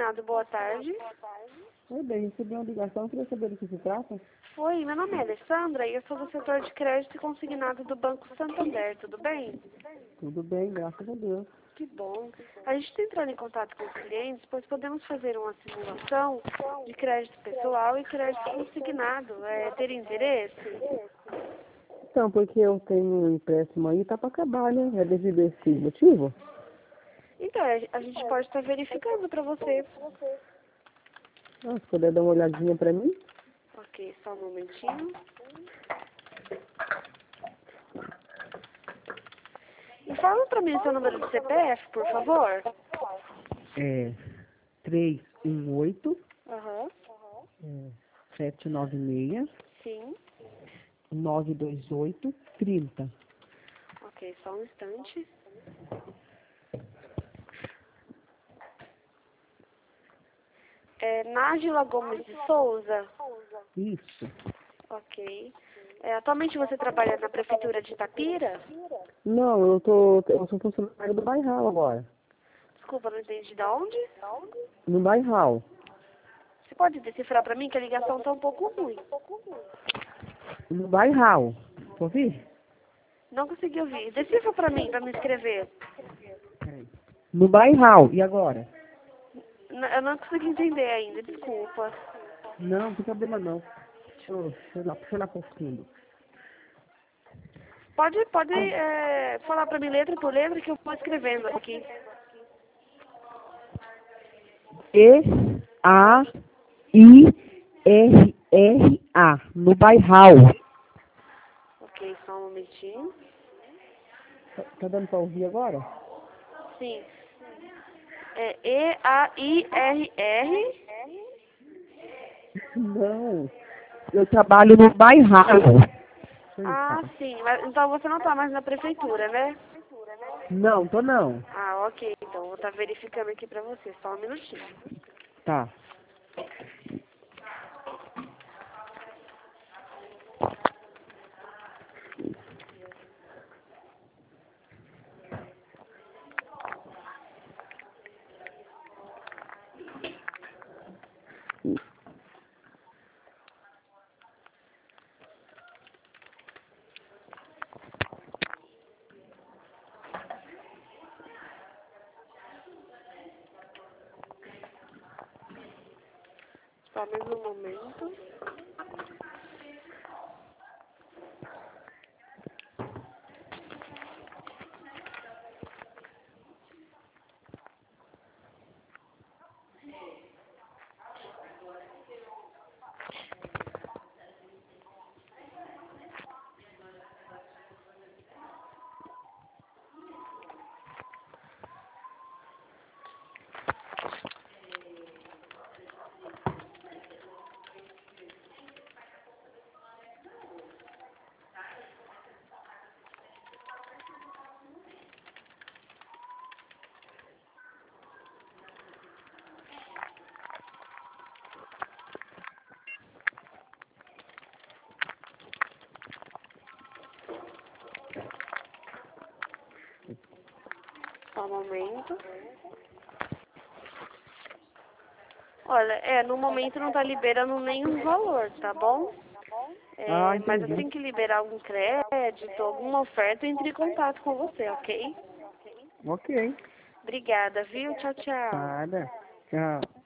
Consignado, boa tarde. Oi, bem, recebi uma ligação, queria saber do que se trata. Oi, meu nome é Alessandra e eu sou do setor de crédito e consignado do Banco Santander, tudo bem? Tudo bem, graças a Deus. Que bom. A gente está entrando em contato com os clientes, pois podemos fazer uma simulação de crédito pessoal e crédito consignado. Ter interesse? Então, porque eu tenho um empréstimo aí, tá para acabar, né? É devido a esse motivo? Então, a gente pode estar verificando para você. Ah, se puder dar uma olhadinha para mim. Ok, só um momentinho. E fala para mim o seu número de CPF, por favor. É 318 Aham, 796 sim. 928 30. Ok, só um instante. Nájila Gomes de Souza. Isso. Ok. Atualmente você trabalha na prefeitura de Itapira? Não, eu sou funcionário do Bairral agora. Desculpa, não entendi de onde? No Bairral. Você pode decifrar para mim que a ligação está um pouco ruim. No Bairral. Ouvi? Não consegui ouvir. Decifra para mim escrever. Peraí. No Bairral. E agora? Eu não consegui entender ainda, desculpa. Não, não tem problema não. Deixa eu lá pro fundo. Pode falar para mim letra por letra que eu vou escrevendo aqui. E-A-I-R-R-A. No Bairral. Ok, só um momentinho. Tá dando pra ouvir agora? Sim. E-A-I-R-R. Não. Eu trabalho no Bairral. Ah, sim. Mas, então você não está mais na prefeitura, né? Não, tô não. Ah, ok. Então vou estar verificando aqui para você. Só um minutinho. Tá. Só mais um momento. Só um momento. Olha, no momento não está liberando nenhum valor, tá bom? Mas Entendi. assim que liberar algum crédito, alguma oferta, eu entre em contato com você, ok? Ok. Obrigada, viu? Tchau, tchau. Nada. Tchau.